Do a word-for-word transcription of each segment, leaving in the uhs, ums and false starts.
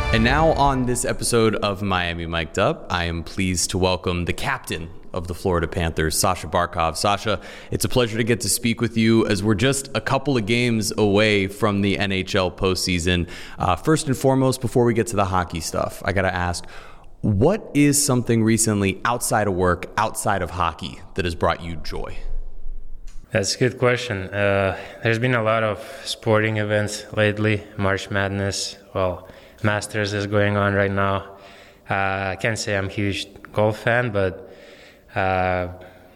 And now on this episode of Miami Mic'd Up, I am pleased to welcome the captain of the Florida Panthers, Sasha Barkov. Sasha, it's a pleasure to get to speak with you as we're just a couple of games away from the N H L postseason. Uh, first and foremost, before we get to the hockey stuff, I got to ask, what is something recently outside of work, outside of hockey, that has brought you joy? That's a good question. Uh, there's been a lot of sporting events lately. March Madness, well, Masters is going on right now. Uh, I can't say I'm a huge golf fan, but uh,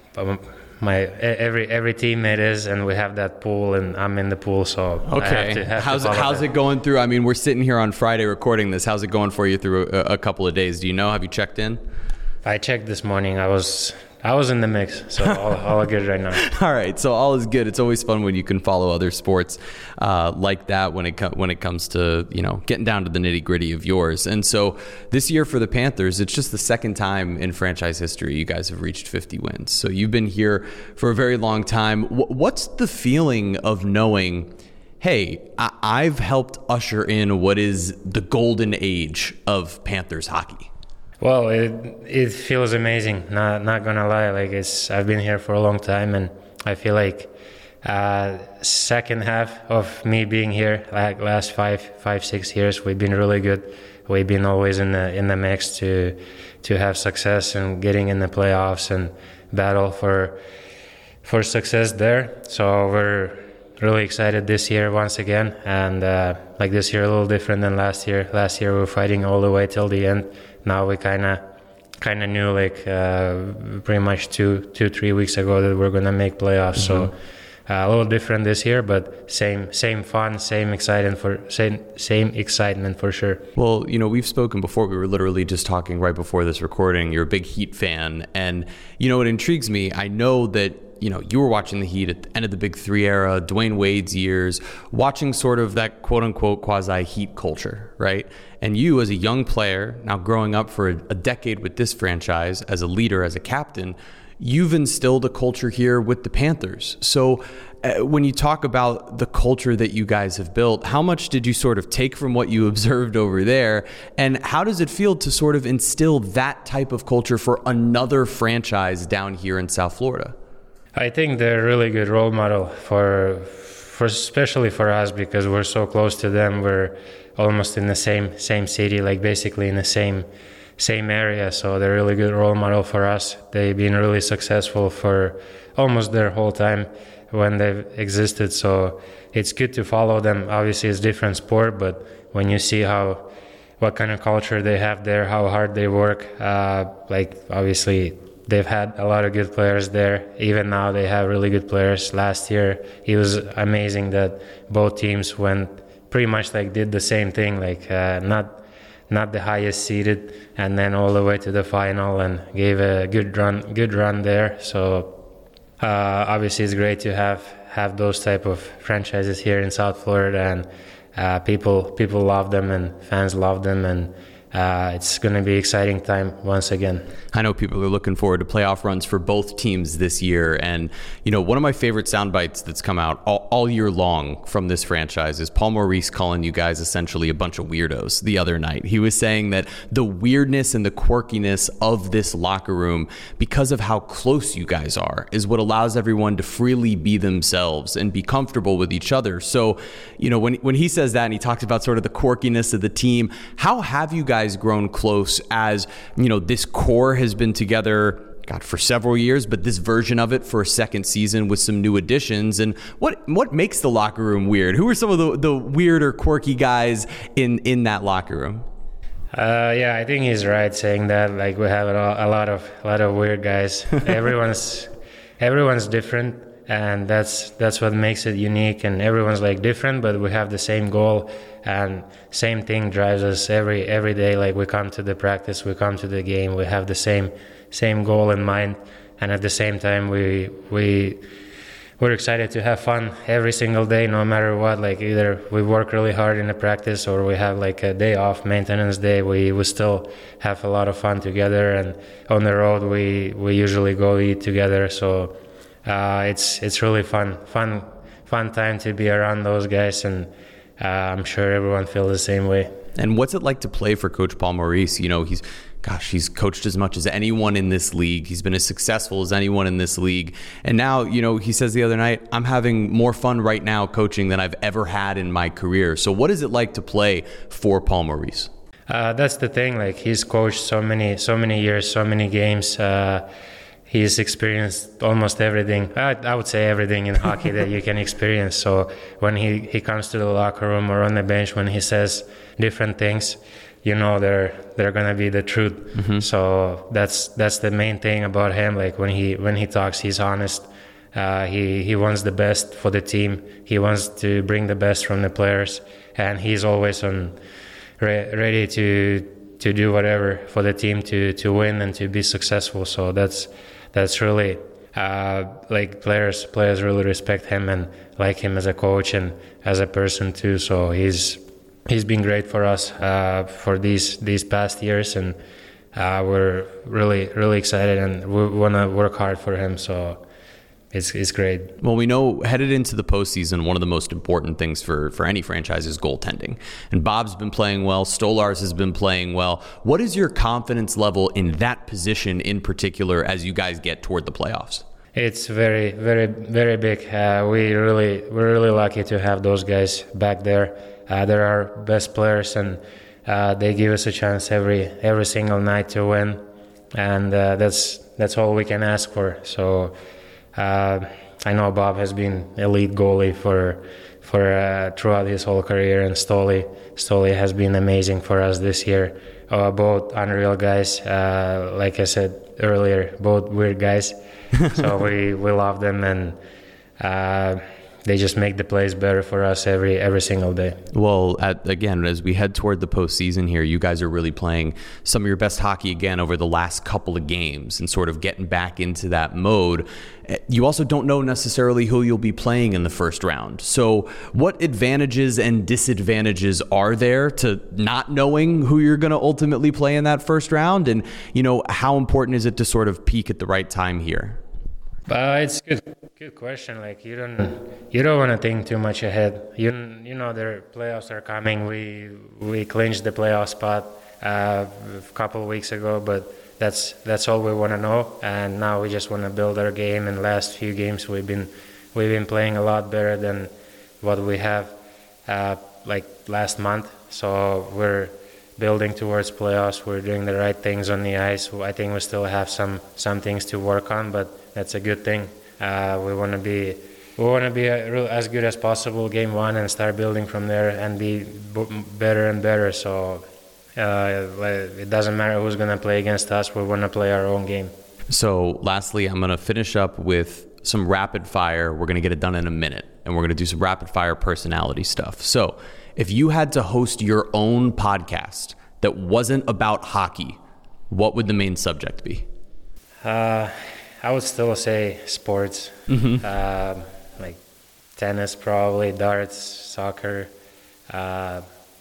my every every teammate is, and we have that pool, and I'm in the pool, so okay. I have to, have how's to it how's that. it going through? I mean, we're sitting here on Friday recording this. How's it going for you through a, a couple of days? Do you know? Have you checked in? I checked this morning. I was I was in the mix, so all, all good right now. All right, so all is good. It's always fun when you can follow other sports uh, like that when it co- when it comes to, you know, getting down to the nitty gritty of yours. And so this year for the Panthers, it's just the second time in franchise history you guys have reached fifty wins. So you've been here for a very long time. W- what's the feeling of knowing, hey, I- I've helped usher in what is the golden age of Panthers hockey? Well, it it feels amazing. Not not gonna lie, like it's I've been here for a long time, and I feel like uh, second half of me being here, like last five five six years, we've been really good. We've been always in the in the mix to to have success and getting in the playoffs and battle for for success there. So we're really excited this year once again, and uh, like this year a little different than last year. Last year we were fighting all the way till the end. Now we kind of kind of knew like uh, pretty much two, two, three weeks ago that we're gonna make playoffs. Mm-hmm. So uh, a little different this year, but same same fun, same excitement for same same excitement for sure. Well, you know, we've spoken before. We were literally just talking right before this recording. You're a big Heat fan, and you know it intrigues me. I know that, you know, you were watching the Heat at the end of the Big Three era, Dwayne Wade's years, watching sort of that quote-unquote quasi-Heat culture, right? And you, as a young player, now growing up for a, a decade with this franchise, as a leader, as a captain, you've instilled a culture here with the Panthers. So uh, when you talk about the culture that you guys have built, how much did you sort of take from what you observed over there? And how does it feel to sort of instill that type of culture for another franchise down here in South Florida? I think they're a really good role model for, for especially for us, because we're so close to them. We're almost in the same same city, like basically in the same same area. So they're a really good role model for us. They've been really successful for almost their whole time when they've existed. So it's good to follow them. Obviously, it's a different sport, but when you see how what kind of culture they have there, how hard they work, uh, like obviously. They've had a lot of good players there. Even now they have really good players. Last year it was amazing that both teams went pretty much like did the same thing, like uh, not not the highest seeded, and then all the way to the final and gave a good run good run there. So uh, obviously it's great to have have those type of franchises here in South Florida, and uh, people people love them and fans love them, and Uh, it's going to be exciting time once again. I know people are looking forward to playoff runs for both teams this year. And, you know, one of my favorite sound bites that's come out all, all year long from this franchise is Paul Maurice calling you guys essentially a bunch of weirdos the other night. He was saying that the weirdness and the quirkiness of this locker room, because of how close you guys are, is what allows everyone to freely be themselves and be comfortable with each other. So, you know, when, when he says that and he talks about sort of the quirkiness of the team, how have you guys grown close as, you know, this core has been together, God, for several years, but this version of it for a second season with some new additions? And what what makes the locker room weird? Who are some of the, the weird or quirky guys in, in that locker room? Uh, yeah, I think he's right saying that. Like, we have a lot of a lot of weird guys. everyone's everyone's different, and that's that's what makes it unique. And everyone's like different, but we have the same goal. And same thing drives us every every day. Like, we come to the practice, we come to the game, we have the same same goal in mind, and at the same time we we we're excited to have fun every single day, no matter what. Like, either we work really hard in the practice or we have like a day off, maintenance day, we we still have a lot of fun together. And on the road we we usually go eat together. So uh, it's it's really fun fun fun time to be around those guys, and Uh, I'm sure everyone feels the same way. And what's it like to play for Coach Paul Maurice? You know, he's, gosh, he's coached as much as anyone in this league. He's been as successful as anyone in this league. And now, you know, he says the other night, I'm having more fun right now coaching than I've ever had in my career. So what is it like to play for Paul Maurice? Uh, that's the thing. Like, he's coached so many, so many years, so many games. Uh, he's experienced almost everything. I, I would say everything in hockey that you can experience. So when he, he comes to the locker room or on the bench, when he says different things, you know they're they're gonna be the truth. Mm-hmm. So that's that's the main thing about him. Like, when he when he talks, he's honest. Uh, he he wants the best for the team. He wants to bring the best from the players, and he's always on re- ready to to do whatever for the team to to win and to be successful. So that's that's really uh, like players players really respect him and like him as a coach and as a person too. So he's. He's been great for us uh, for these these past years, and uh, we're really really excited, and we want to work hard for him. So it's it's great. Well, we know headed into the postseason, one of the most important things for for any franchise is goaltending. And Bob's been playing well. Stolarz has been playing well. What is your confidence level in that position in particular as you guys get toward the playoffs? It's very very very big. Uh, we really we're really lucky to have those guys back there. Uh, they're our best players, and uh, they give us a chance every every single night to win, and uh, that's that's all we can ask for. So uh, I know Bob has been elite goalie for for uh, throughout his whole career, and Stoli Stoli has been amazing for us this year. Uh, both unreal guys, uh, like I said earlier, both weird guys. So we we love them, and Uh, they just make the plays better for us every every single day. Well, at, again, as we head toward the postseason here, you guys are really playing some of your best hockey again over the last couple of games and sort of getting back into that mode. You also don't know necessarily who you'll be playing in the first round. So what advantages and disadvantages are there to not knowing who you're going to ultimately play in that first round? And, you know, how important is it to sort of peak at the right time here? Uh, it's good, good question. Like, you don't, you don't want to think too much ahead. You, you know, the playoffs are coming. We, we clinched the playoff spot uh, a couple of weeks ago, but that's that's all we want to know. And now we just want to build our game. And last few games we've been, we've been playing a lot better than what we have, uh, like last month. So we're building towards playoffs. We're doing the right things on the ice. I think we still have some some things to work on, but that's a good thing. Uh, we want to be we want to be a, real, as good as possible game one and start building from there and be b- better and better. So uh, it doesn't matter who's going to play against us. We want to play our own game. So lastly, I'm going to finish up with some rapid fire. We're going to get it done in a minute, and we're going to do some rapid fire personality stuff. So if you had to host your own podcast that wasn't about hockey, what would the main subject be? Uh, I would still say sports, mm-hmm. uh, like tennis probably, darts, soccer, uh,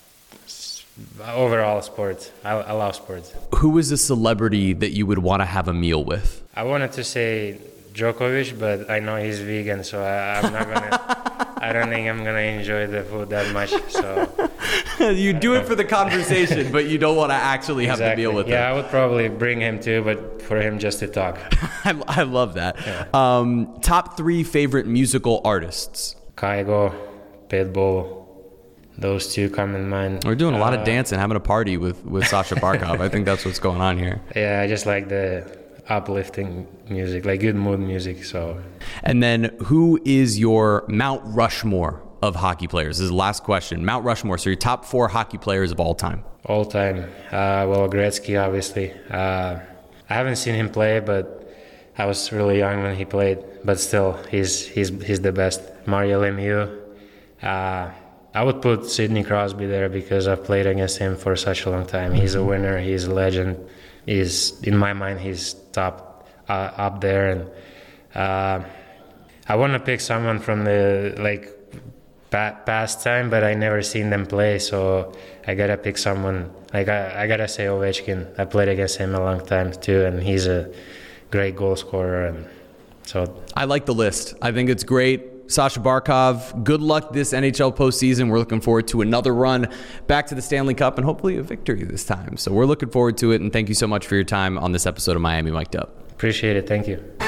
overall sports. I, I love sports. Who is a celebrity that you would want to have a meal with? I wanted to say Djokovic, but I know he's vegan, so I, I'm not gonna. I don't think I'm gonna enjoy the food that much. So you do it for the conversation, but you don't want to actually have exactly. to deal with yeah, it. Yeah, I would probably bring him too, but for him just to talk. I, I love that. Yeah. Um, top three favorite musical artists? Kygo, Pitbull. Those two come in mind. We're doing a lot uh, of dancing, having a party with, with Sasha Barkov. I think that's what's going on here. Yeah, I just like the uplifting music, like good mood music. So, and then who is your Mount Rushmore of hockey players? This is the last question. Mount Rushmore, so your top four hockey players of all time. All time. Uh, well, Gretzky, obviously. Uh, I haven't seen him play, but I was really young when he played. But still, he's he's he's the best. Mario Lemieux. Uh, I would put Sidney Crosby there because I've played against him for such a long time. He's a winner. He's a legend. He's, in my mind, he's top uh, up there. And uh, I want to pick someone from the like pa- past time, but I never seen them play. So I gotta pick someone. Like I, I gotta say Ovechkin. I played against him a long time too, and he's a great goal scorer. And so I like the list. I think it's great. Sasha Barkov, good luck this N H L postseason. We're looking forward to another run back to the Stanley Cup and hopefully a victory this time. So we're looking forward to it, and thank you so much for your time on this episode of Miami Mic'd Up. Appreciate it. Thank you.